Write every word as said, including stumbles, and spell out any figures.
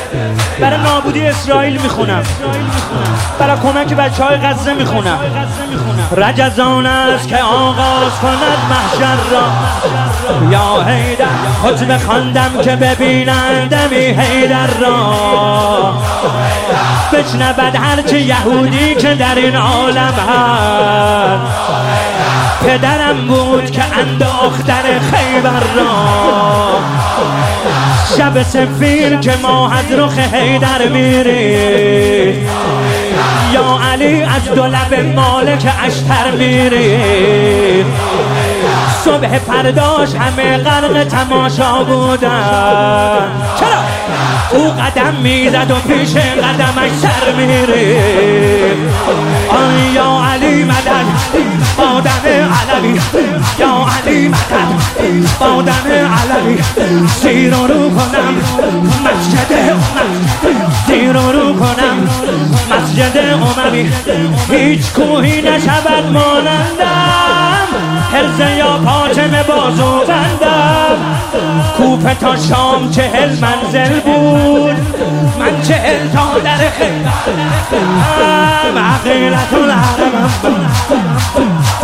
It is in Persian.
برای نابودی اسرائیل میخونم، برای کمک بچه های غزه میخونم. رجزان است که آغاز کند محشر را، یا حیدر خود بخواندم که ببینندمی حیدر را. بشنود هرچه یهودی که در این عالم هست، پدرم بود که انداختن خیبر را. شب سفیر که ما از رخ حیدر میری، یا علی از دو لب مالک اشتر میری. صبح پرداش همه غرق تماشا بودن، چرا؟ او قدم میزد و پیش قدمش سر میره. آن یا علی مدد با دم علوی، یا علی مدد با دم علوی. زیر و رو کنم مسجد اموی، زیر و رو کنم مسجد اموی. هیچ کوهی نشود مانندم، حرز یا پاطمه بازو بندم. کوفه تا شام چهل منزل بود، من چهل تا در خیبرم. عقیلت العربم